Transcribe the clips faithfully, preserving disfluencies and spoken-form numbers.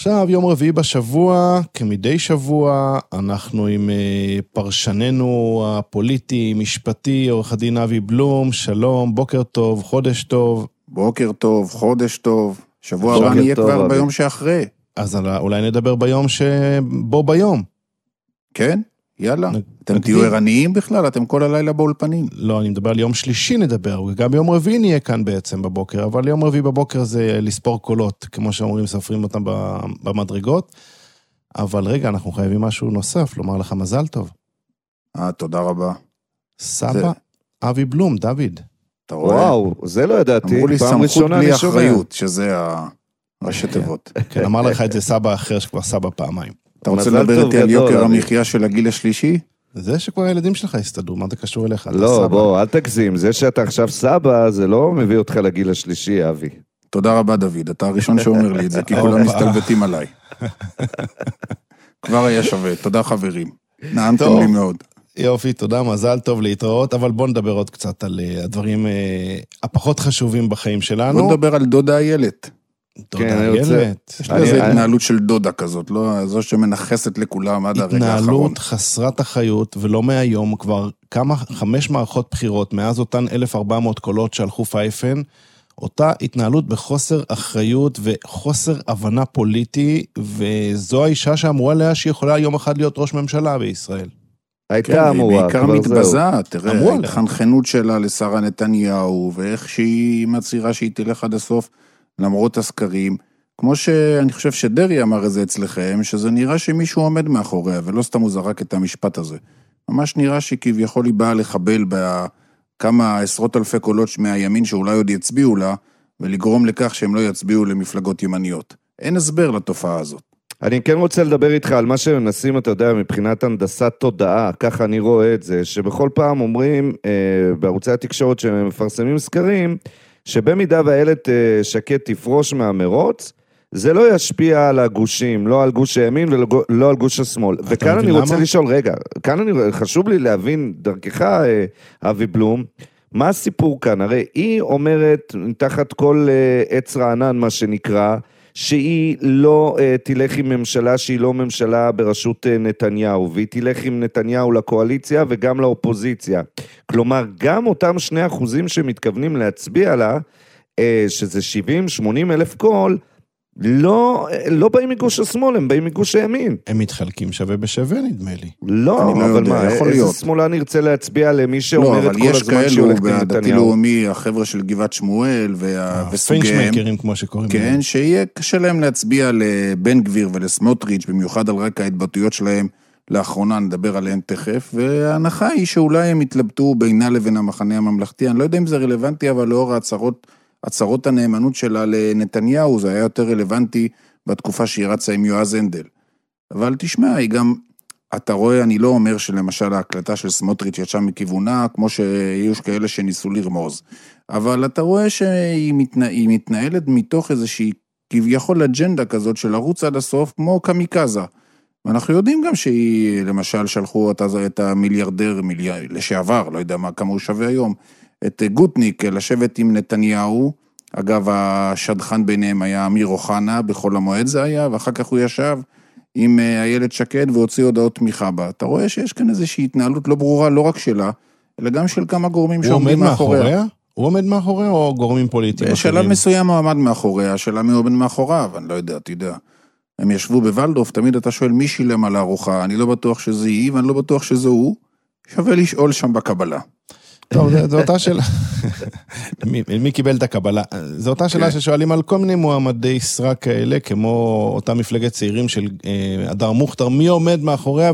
עכשיו, יום רביעי בשבוע, כמדי שבוע, אנחנו עם פרשננו הפוליטי, משפטי, עורך הדין אבי בלום, שלום, בוקר טוב, חודש טוב. בוקר טוב, חודש טוב, שבוע הבא נהיה כבר אבי. ביום שאחרי. אז אולי נדבר ביום שבו ביום. כן, יאללה. נ... אתם נקדים. תהיו ערניים בכלל, אתם כל הלילה באולפנים. לא, אני מדבר על יום שלישי נדבר, וגם ביום רביעי נהיה כאן בעצם בבוקר, אבל יום רביעי בבוקר זה לספור קולות, כמו שאומרים, סופרים אותם במדרגות. אבל רגע, אנחנו חייבים משהו נוסף, לומר לך מזל טוב. אה, תודה רבה. סבא, זה... אבי בלום, דוד. אתה רואה? וואו, זה לא ידעתי. אמרו לי סמכות בלי אחריות, שזה ראשי תיבות. כן, אמר לך את זה סבא אחר שכבר סבא פעמיים. אתה רוצה לדבר איתי על יוקר המחיה של הגיל השלישי? זה שכבר הילדים שלך הסתדרו, מה זה קשור אליך? לא, בוא, אל תגזים, זה שאתה עכשיו סבא, זה לא מביא אותך לגיל השלישי, אבי. תודה רבה, דוד, אתה הראשון שאומר לי את זה, כי כולם מסתלבטים עליי. כבר היה שווה, תודה חברים, נעמתם לי מאוד. יופי, תודה, מזל טוב להתראות, אבל בוא נדבר עוד קצת על הדברים הפחות חשובים בחיים שלנו. בוא נדבר על דודה איילת. דודה איילת. יש לי איזו התנהלות של דודה כזאת, לא זו שמנחסת לכולם עד הרגע האחרון. התנהלות חסרת החיות, ולא מהיום, כבר כמה, חמש מערכות בחירות, מאז אותן אלף וארבע מאות קולות שהלכו פייפן, אותה התנהלות בחוסר אחריות וחוסר הבנה פוליטי, וזו האישה שאמורה לה שיכולה יום אחד להיות ראש ממשלה בישראל. הייתה אמורה, בעיקר מתבזה, תראה, ההתחנחנות שלה לשרה נתניהו, ואיך שהיא מצהירה שהיא תלך עד הסוף, למרות הסקרים, כמו שאני חושב שדרי אמר את זה אצלכם, שזה נראה שמישהו עומד מאחוריה, ולא סתם הוא זרק את המשפט הזה. ממש נראה שכביכול היא באה לחבל בכמה עשרות אלפי קולות מהימין שאולי עוד יצביעו לה, ולגרום לכך שהם לא יצביעו למפלגות ימניות. אין הסבר לתופעה הזאת. אני כן רוצה לדבר איתך על מה שמנסים, אתה יודע, מבחינת הנדסת תודעה, ככה אני רואה את זה, שבכל פעם אומרים, אה, בערוצי התקשורת שמפרסמים סקרים, שבמידה והילת אה, שקט תפרוש מהמרוץ, זה לא ישפיע על הגושים, לא על גוש הימין ולא על גוש השמאל. וכאן אני רוצה למה? לשאול, רגע, כאן אני, חשוב לי להבין דרכך, אה, אבי בלום, מה הסיפור כאן? הרי היא אומרת, תחת כל אה, עץ רענן, מה שנקרא, שהיא לא uh, תלך עם ממשלה שהיא לא ממשלה בראשות uh, נתניהו, והיא תלך עם נתניהו לקואליציה וגם לאופוזיציה. כלומר, גם אותם שני אחוזים שמתכוונים להצביע לה, uh, שזה שבעים שמונים אלף קול, לא, לא באים מגוש השמאל, הם באים מגוש הימין. הם מתחלקים שווה בשווה, נדמה לי. לא, אבל לא יודע, מה, איזה להיות. שמאלה נרצה להצביע למי שאומר לא, את כל הזמן שהיא הולכת לנתניהו? לא, אבל יש כאלו לאומי, החבר'ה של גבעת שמואל וסוגיהם, פיינשמקרים כמו שקוראים. כן, להם. שיהיה קשה להם להצביע לבן גביר ולסמוטריץ', במיוחד על רקע ההתבטאויות שלהם, לאחרונה נדבר עליהם תכף, וההנחה היא שאולי הם התלבטו בינה לבין המחנה הממלכתי, אני לא יודע אם זה רלוונטי, אבל לאור ההצהרות, הצהרות הנאמנות שלה לנתניהו, זה היה יותר רלוונטי בתקופה שהיא רצה עם יועז הנדל. אבל תשמע, היא גם, אתה רואה, אני לא אומר שלמשל ההקלטה של סמוטריץ' יצאה מכיוונה, כמו שיש כאלה שניסו לרמוז. אבל אתה רואה שהיא מתנה, מתנהלת מתוך איזושהי כביכול אג'נדה כזאת של לרוץ עד הסוף, כמו קמיקזה. ואנחנו יודעים גם שהיא, למשל, שלחו את המיליארדר, מיליאר, לשעבר, לא יודע מה, כמה הוא שווה היום, את גוטניק לשבת עם נתניהו, אגב השדכן ביניהם היה אמיר אוחנה, בכל המועד זה היה, ואחר כך הוא ישב עם איילת שקד והוציא הודעות תמיכה בה. אתה רואה שיש כאן איזושהי התנהלות לא ברורה, לא רק שלה, אלא גם של כמה גורמים שעומדים מאחוריה. הוא עומד מאחוריה או גורמים פוליטיים? בשלב מסוים הוא עמד מאחוריה, השאלה מי עומד מאחוריו, אני לא יודע, אתה יודע. הם ישבו בוולדורף, תמיד אתה שואל מי שילם על הארוחה, אני לא בטוח שזה היא, ואני לא בטוח שזה הוא, שווה לשאול שם בקבלה. טוב, זו אותה שאלה, מי קיבל את הקבלה? זו אותה שאלה ששואלים על כל מיני מועמדי סרק כאלה, כמו אותה מפלגת צעירים של אדר מוכתר, מי עומד מאחוריה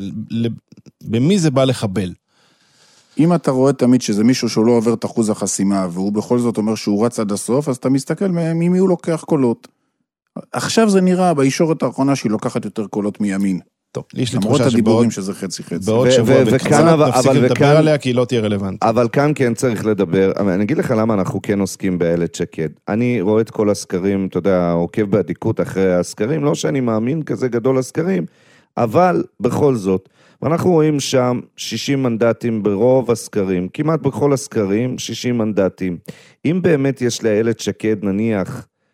ובמי זה בא לחבל? אם אתה רואה תמיד שזה מישהו שהוא לא עובר את אחוז החסימה, והוא בכל זאת אומר שהוא רץ עד הסוף, אז אתה מסתכל ממי הוא לוקח קולות. עכשיו זה נראה בישורת האחרונה שהיא לוקחת יותר קולות מימין. טוב, יש לי למרות הדיבורים שזה חצי חצי. בעוד שבוע וקצת נפסיק לדבר עליה, כי היא לא תהיה רלוונטית. אבל כאן כן צריך לדבר, אני אגיד לך למה אנחנו כן עוסקים באיילת שקד. אני רואה את כל הסקרים, אתה יודע, עוקב בעדיקות אחרי הסקרים, לא שאני מאמין כזה גדול הסקרים, אבל בכל זאת, ואנחנו רואים שם שישים מנדטים ברוב הסקרים, כמעט בכל הסקרים שישים מנדטים. אם באמת יש לאיילת שקד נניח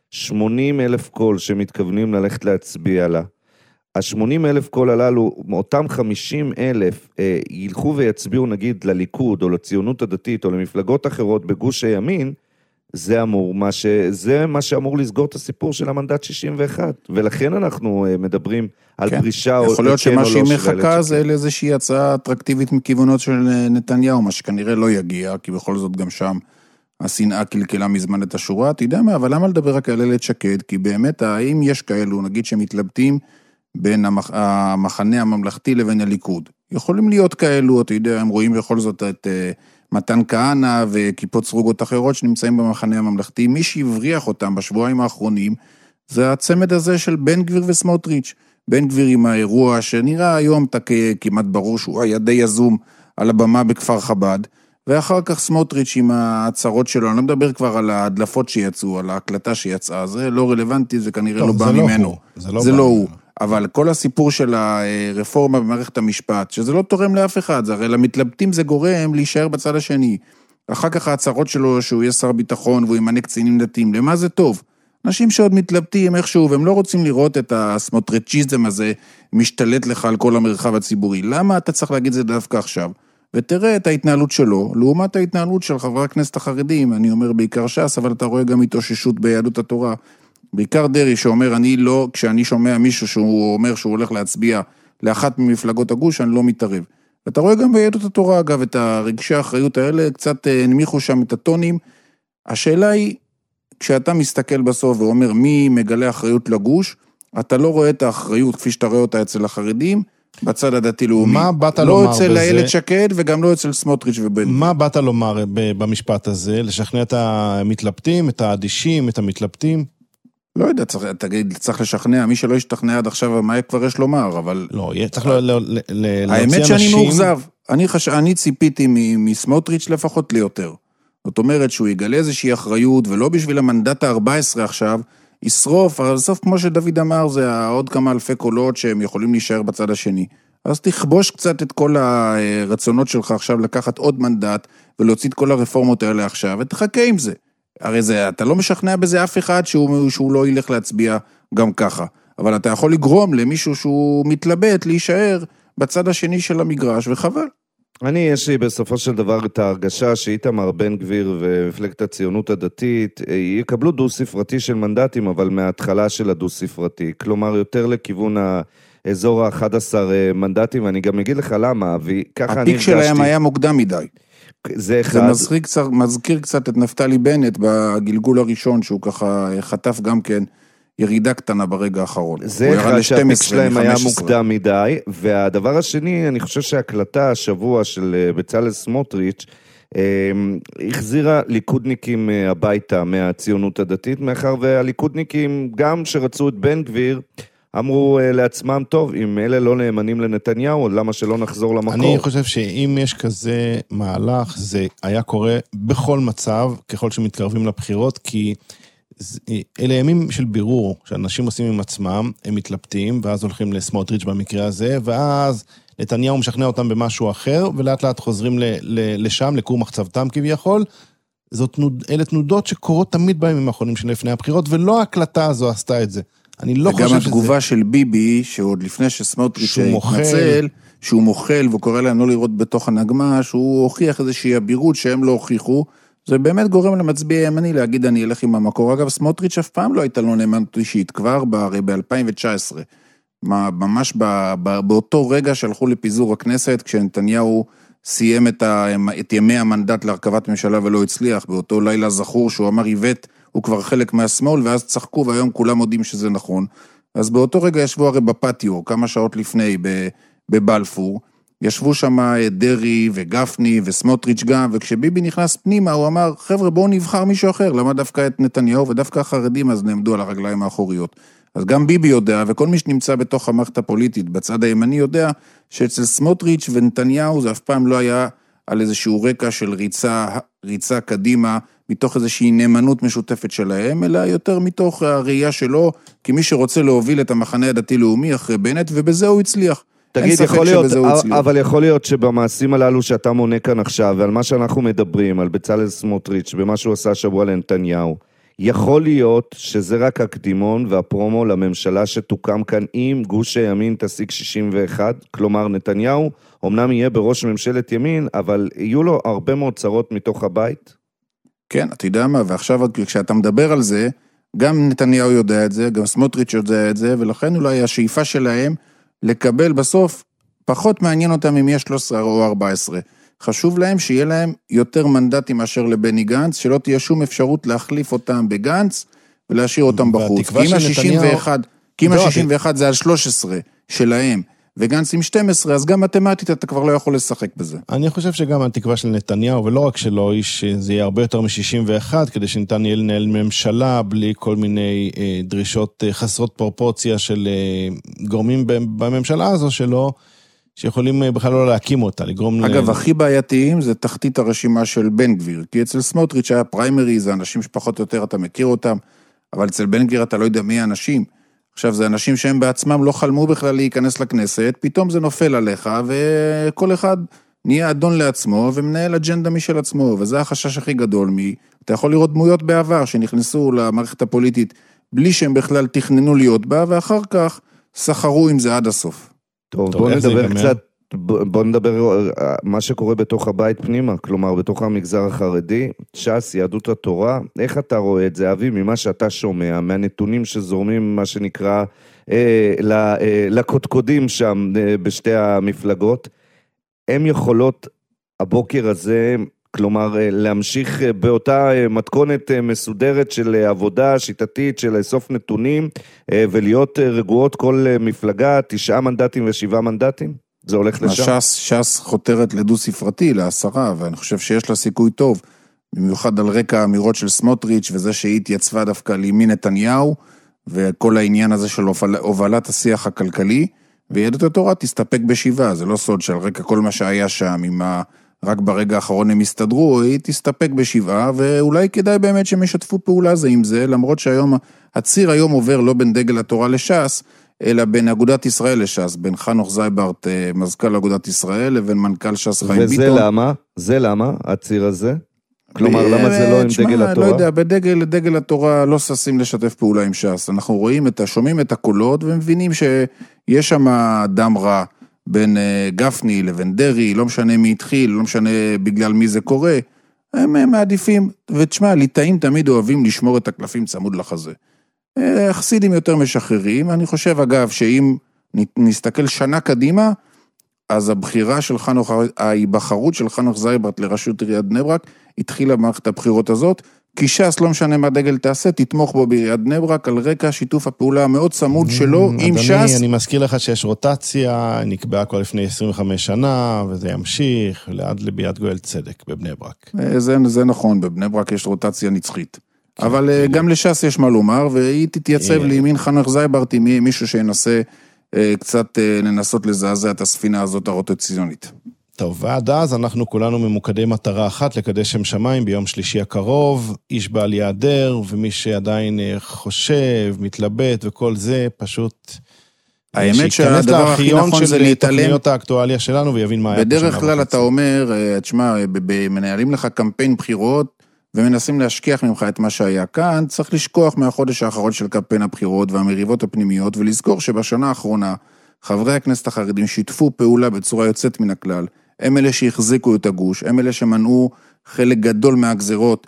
שמונים אלף קול שמתכוונים ללכת להצביע לה. ה-שמונים אלף קול הללו, מאותם חמישים אלף, אה, ילכו ויצביעו נגיד לליכוד או לציונות הדתית או למפלגות אחרות בגוש הימין, זה אמור, מה ש... זה מה שאמור לסגור את הסיפור של המנדט שישים ואחת, ולכן אנחנו uh, מדברים על כן. פרישה או כן או לא. יכול להיות שמה שהיא מחכה זה לאיזושהי הצעה אטרקטיבית מכיוונות של נתניהו, מה שכנראה לא יגיע, כי בכל זאת גם שם השנאה קלקלה מזמן את השורה, אתה יודע מה, אבל למה לדבר רק על אילת שקד? כי באמת, האם יש כאלו, נגיד שמתלבטים בין המח... המחנה הממלכתי לבין הליכוד? יכולים להיות כאלו, אתה יודע, הם רואים בכל זאת את... מתן כהנא וכיפות סרוגות אחרות שנמצאים במחנה הממלכתי, מי שהבריח אותם בשבועיים האחרונים, זה הצמד הזה של בן גביר וסמוטריץ'. בן גביר עם האירוע שנראה היום כמעט ברור שהוא היה די יזום על הבמה בכפר חב"ד, ואחר כך סמוטריץ' עם ההצהרות שלו, אני לא מדבר כבר על ההדלפות שיצאו, על ההקלטה שיצאה, זה לא רלוונטי, זה כנראה לא בא ממנו. זה לא הוא. אבל כל הסיפור של הרפורמה במערכת המשפט, שזה לא תורם לאף אחד, זה הרי למתלבטים זה גורם להישאר בצד השני. אחר כך ההצהרות שלו שהוא יהיה שר ביטחון והוא ימנה קצינים דתיים, למה זה טוב? אנשים שעוד מתלבטים איכשהו, והם לא רוצים לראות את הסמוטריצ'יזם הזה משתלט לך על כל המרחב הציבורי. למה אתה צריך להגיד זה דווקא עכשיו? ותראה את ההתנהלות שלו, לעומת ההתנהלות של חברי הכנסת החרדים, אני אומר בעיקר ש"ס, אבל אתה רואה גם התאוששות ביהדות התורה. בעיקר דרי שאומר, אני לא, כשאני שומע מישהו שהוא אומר שהוא הולך להצביע לאחת ממפלגות הגוש, אני לא מתערב. ואתה רואה גם ביהדות התורה, אגב, את הרגשי האחריות האלה, קצת הנמיכו שם את הטונים. השאלה היא, כשאתה מסתכל בסוף ואומר מי מגלה אחריות לגוש, אתה לא רואה את האחריות כפי שאתה רואה אותה אצל החרדים, בצד הדתי-לאומי. מה באת לא לומר אצל בזה? איילת שקד וגם לא אצל סמוטריץ' ובן. מה באת לומר במשפט הזה? לשכנע את המתלבטים, את האדישים, את המתלבטים? לא יודע, צריך, תגיד, צריך לשכנע, מי שלא ישתכנע עד עכשיו, מה כבר יש לומר, אבל... לא, צריך להוציא אנשים... האמת שאני מאוכזב, אני, חש... אני ציפיתי מסמוטריץ' לפחות ליותר. זאת אומרת שהוא יגלה איזושהי אחריות, ולא בשביל המנדט ה-ארבע עשרה עכשיו, ישרוף, אבל בסוף כמו שדוד אמר, זה עוד כמה אלפי קולות שהם יכולים להישאר בצד השני. אז תכבוש קצת את כל הרצונות שלך עכשיו, לקחת עוד מנדט, ולהוציא את כל הרפורמות האלה עכשיו, ותחכה עם זה. הרי זה, אתה לא משכנע בזה אף אחד שהוא, שהוא לא ילך להצביע גם ככה. אבל אתה יכול לגרום למישהו שהוא מתלבט להישאר בצד השני של המגרש, וחבל. אני, יש לי בסופו של דבר את ההרגשה שאיתמר בן גביר ומפלגת הציונות הדתית יקבלו דו ספרתי של מנדטים, אבל מההתחלה של הדו ספרתי. כלומר, יותר לכיוון האזור ה-אחד עשר מנדטים, ואני גם אגיד לך למה, וככה אני הפיק שלהם היה מוקדם מדי. זה אחד. זה מזכיר קצת, מזכיר קצת את נפתלי בנט בגלגול הראשון, שהוא ככה חטף גם כן ירידה קטנה ברגע האחרון. זה אחד שהפיק שלהם היה מוקדם מדי, והדבר השני, אני חושב שההקלטה השבוע של בצלאל סמוטריץ' החזירה ליכודניקים הביתה מהציונות הדתית, מאחר והליכודניקים גם שרצו את בן גביר, אמרו לעצמם, טוב, אם אלה לא נאמנים לנתניהו, למה שלא נחזור למקור? אני חושב שאם יש כזה מהלך, זה היה קורה בכל מצב, ככל שמתקרבים לבחירות, כי אלה ימים של בירור, שאנשים עושים עם עצמם, הם מתלבטים, ואז הולכים לסמוטריץ' במקרה הזה, ואז נתניהו משכנע אותם במשהו אחר, ולאט לאט חוזרים ל- ל- לשם, לקור מחצבתם כביכול. זאת נוד, אלה תנודות שקורות תמיד בימים האחרונים של לפני הבחירות, ולא ההקלטה הזו עשתה את זה. אני לא חושב שזה... וגם התגובה של ביבי, שעוד לפני שסמוטריץ' התנצל, שהוא מוכל, והוא קורא להם לא לראות בתוך הנגמש, הוא הוכיח איזושהי אבירות שהם לא הוכיחו, זה באמת גורם למצביע ימני להגיד אני אלך עם המקור. אגב, סמוטריץ' אף פעם לא הייתה לו נאמנות אישית, כבר ב-אלפיים תשע עשרה, ממש באותו רגע שהלכו לפיזור הכנסת, כשנתניהו סיים את, ה, את ימי המנדט להרכבת ממשלה ולא הצליח, באותו לילה זכור שהוא אמר איבט, הוא כבר חלק מהשמאל, ואז צחקו, והיום כולם יודעים שזה נכון. אז באותו רגע ישבו הרי בפטיו, כמה שעות לפני, בבלפור, ישבו שם דרי וגפני וסמוטריץ' גם, וכשביבי נכנס פנימה, הוא אמר, חבר'ה, בואו נבחר מישהו אחר, למה דווקא את נתניהו, ודווקא החרדים אז נעמדו על הרגליים האחוריות. אז גם ביבי יודע, וכל מי שנמצא בתוך המערכת הפוליטית, בצד הימני יודע, שאצל סמוטריץ' ונתניהו זה אף פעם לא היה על איזשהו רקע של ריצה, ריצה קדימה, מתוך איזושהי נאמנות משותפת שלהם, אלא יותר מתוך הראייה שלו, כי מי שרוצה להוביל את המחנה הדתי-לאומי אחרי בנט, ובזה הוא הצליח. תגיד, יכול להיות, אבל יכול להיות שבמעשים הללו שאתה מונה כאן עכשיו, ועל מה שאנחנו מדברים, על בצלאל סמוטריץ', במה שהוא עשה שבוע לנתניהו, יכול להיות שזה רק הקדימון והפרומו לממשלה שתוקם כאן עם גוש הימין תשיג שישים ואחת, כלומר נתניהו אמנם יהיה בראש ממשלת ימין, אבל יהיו לו הרבה מאוד צרות מתוך הבית? כן, אתה יודע מה, ועכשיו כשאתה מדבר על זה, גם נתניהו יודע את זה, גם סמוטריץ' יודע את זה, ולכן אולי השאיפה שלהם לקבל בסוף, פחות מעניין אותם אם יש שלוש עשרה או ארבע עשרה. חשוב להם שיהיה להם יותר מנדטים מאשר לבני גנץ, שלא תהיה שום אפשרות להחליף אותם בגנץ, ולהשאיר אותם בחוץ. כי אם ה-שישים ואחת, כי אם ה-שישים ואחת זה על שלוש עשרה שלהם, וגנץ עם שתים עשרה, אז גם מתמטית אתה כבר לא יכול לשחק בזה. אני חושב שגם התקווה של נתניהו, ולא רק שלו, היא שזה יהיה הרבה יותר מ-שישים ואחת, כדי שניתן יהיה לנהל ממשלה, בלי כל מיני אה, דרישות אה, חסרות פרופורציה של אה, גורמים בממשלה הזו שלו, שיכולים אה, בכלל לא להקים אותה, לגרום... אגב, ל... הכי בעייתיים זה תחתית הרשימה של בן גביר, כי אצל סמוטריץ' היה פריימרי, זה אנשים שפחות או יותר אתה מכיר אותם, אבל אצל בן גביר אתה לא יודע מי האנשים. עכשיו, זה אנשים שהם בעצמם לא חלמו בכלל להיכנס לכנסת, פתאום זה נופל עליך, וכל אחד נהיה אדון לעצמו, ומנהל אג'נדה משל עצמו, וזה החשש הכי גדול מי. אתה יכול לראות דמויות בעבר שנכנסו למערכת הפוליטית, בלי שהם בכלל תכננו להיות בה, ואחר כך סחרו עם זה עד הסוף. טוב, בוא נדבר קצת, בוא נדבר מה שקורה בתוך הבית פנימה, כלומר בתוך המגזר החרדי, ש"ס, יהדות התורה, איך אתה רואה את זה, אבי, ממה שאתה שומע, מהנתונים שזורמים, מה שנקרא, אה, אה, לקודקודים שם אה, בשתי המפלגות, הם יכולות הבוקר הזה, כלומר להמשיך באותה מתכונת מסודרת של עבודה שיטתית, של לאסוף נתונים, ולהיות רגועות כל מפלגה, תשעה מנדטים ושבעה מנדטים? זה הולך לשם? ש"ס, ש"ס חותרת לדו ספרתי, לעשרה, ואני חושב שיש לה סיכוי טוב, במיוחד על רקע האמירות של סמוטריץ', וזה שהיא התייצבה דווקא לימין נתניהו, וכל העניין הזה של הובלת השיח הכלכלי, ויהדות התורה תסתפק בשבעה, זה לא סוד שעל רקע כל מה שהיה שם, עם ה... רק ברגע האחרון הם הסתדרו, היא תסתפק בשבעה, ואולי כדאי באמת שהם ישתפו פעולה זה עם זה, למרות שהיום, הציר היום עובר לא בין דגל התורה לש"ס, אלא בין אגודת ישראל לש"ס, בין חנוך זייברט, מזכ"ל אגודת ישראל, לבין מנכ"ל ש"ס חיים ביטון. וזה למה? זה למה, הציר הזה? כלומר, למה זה לא עם דגל התורה? לא יודע, בדגל, דגל התורה לא ששים לשתף פעולה עם ש"ס. אנחנו רואים את, שומעים את הקולות, ומבינים שיש שם דם רע, בין גפני לבין דרי, לא משנה מי התחיל, לא משנה בגלל מי זה קורה, הם מעדיפים, ותשמע, ליטאים תמיד אוהבים לשמור את הקלפים צמוד לחזה. חסידים יותר משחררים, אני חושב אגב שאם נסתכל שנה קדימה, אז הבחירה של חנוך, ההיבחרות של חנוך זייברט לראשות עיריית בני ברק, התחילה במערכת הבחירות הזאת, כי ש"ס לא משנה מה דגל תעשה, תתמוך בו בעיריית בני ברק, על רקע שיתוף הפעולה המאוד צמוד שלו עם ש"ס. אני מזכיר לך שיש רוטציה, נקבעה כבר לפני עשרים וחמש שנה, וזה ימשיך לעד לביאת גואל צדק בבני ברק. זה, זה נכון, בבני ברק יש רוטציה נצחית. אבל גם לש"ס יש מה לומר, והיא תתייצב לימין חנוך זייברט, עם מישהו שינסה קצת לנסות לזעזע את הספינה הזאת הרוטציונית. טוב, ועד אז אנחנו כולנו ממוקדי מטרה אחת, לקדש שם שמיים ביום שלישי הקרוב, איש בעל יעדר, ומי שעדיין חושב, מתלבט וכל זה, פשוט... האמת שהדבר הכי נכון זה להתעלם. תוכניות האקטואליה שלנו ויבין מה היה פה שנה וחצי. בדרך כלל אתה אומר, תשמע, מנהלים לך קמפיין בחירות, ומנסים להשכיח ממך את מה שהיה כאן, צריך לשכוח מהחודש האחרון של קמפיין הבחירות והמריבות הפנימיות, ולזכור שבשנה האחרונה, חברי הכנסת החרדים שיתפו פעולה בצורה יוצאת מן הכלל, הם אלה שהחזיקו את הגוש, הם אלה שמנעו חלק גדול מהגזרות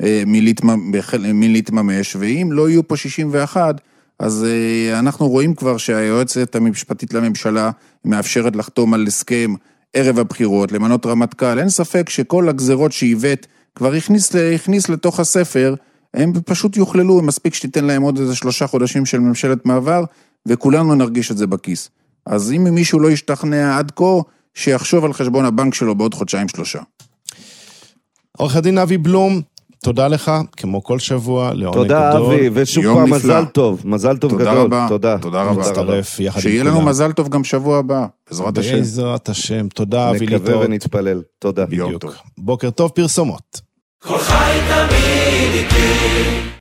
מלהתממש, ואם לא יהיו פה שישים ואחת, אז אנחנו רואים כבר שהיועצת המשפטית לממשלה מאפשרת לחתום על הסכם ערב הבחירות, למנות רמטכ"ל, אין ספק שכל הגזרות שהיבט כבר הכניס, הכניס לתוך הספר, הם פשוט יוכללו, הם מספיק שתיתן להם עוד איזה שלושה חודשים של ממשלת מעבר, וכולנו נרגיש את זה בכיס. אז אם מישהו לא ישתכנע עד כה, שיחשוב על חשבון הבנק שלו בעוד חודשיים שלושה. עורך הדין אבי בלום, תודה לך, כמו כל שבוע, לעונג גדול. תודה אבי, ושוב פעם מזל טוב, מזל טוב גדול. רבה, תודה. תודה רבה. מצטרף יחד עם כולם. שיהיה לנו מזל טוב גם שבוע הבא, בעזרת השם. בעזרת השם, תודה אבי ליטות. נקווה ונתפלל, תודה. יום טוב. בוקר טוב, פרסומות. כל חי תמיד איתי